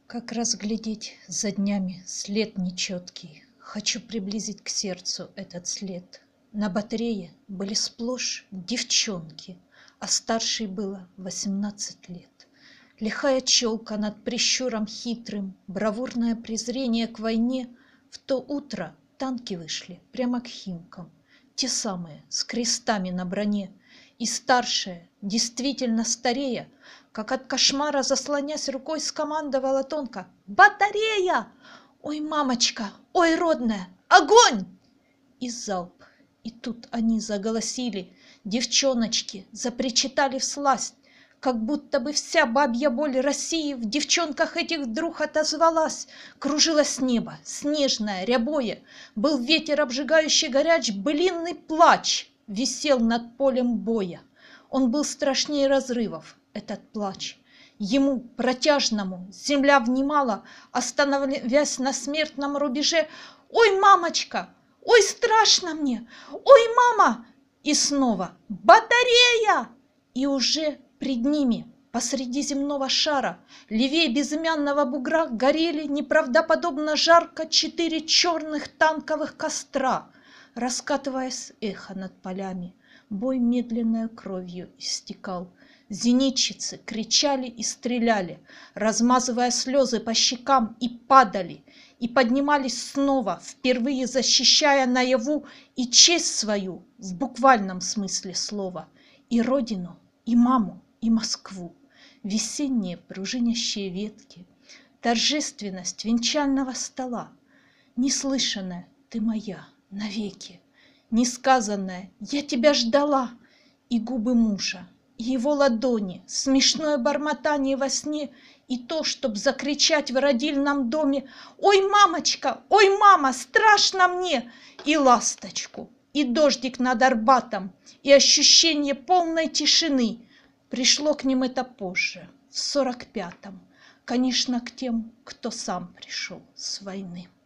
Как разглядеть за днями след нечеткий? Хочу приблизить к сердцу этот след. На батарее были сплошь девчонки, а старшей было 18 лет. Лихая челка над прищуром хитрым, бравурное презрение к войне. В то утро танки вышли прямо к Химкам, те самые, с крестами на броне. И старшая, действительно старея, как от кошмара заслонясь рукой, скомандовала тонко: «Батарея! Ой, мамочка! Ой, родная! Огонь!» И залп. И тут они заголосили, девчоночки запричитали всласть, как будто бы вся бабья боль России в девчонках этих вдруг отозвалась. Кружилось небо, снежное, рябое, был ветер обжигающий горяч, былинный плач висел над полем боя. Он был страшнее разрывов, этот плач. Ему, протяжному, земля внимала, остановясь на смертном рубеже. «Ой, мамочка! Ой, страшно мне! Ой, мама!» И снова «Батарея!» И уже пред ними, посреди земного шара, левее безымянного бугра, горели неправдоподобно жарко 4 черных танковых костра. Раскатываясь эхо над полями, бой медленной кровью истекал. Зенитчицы кричали и стреляли, размазывая слезы по щекам, и падали, и поднимались снова, впервые защищая наяву и честь свою в буквальном смысле слова, и родину, и маму, и Москву. Весенние пружинящие ветки, торжественность венчального стола, неслышанная «ты моя» навеки, несказанная «я тебя ждала», и губы мужа, и его ладони, смешное бормотание во сне, и то, чтоб закричать в родильном доме: «Ой, мамочка! Ой, мама! Страшно мне!» И ласточку, и дождик над Арбатом, и ощущение полной тишины. Пришло к ним это позже, в 45-м, конечно, к тем, кто сам пришел с войны.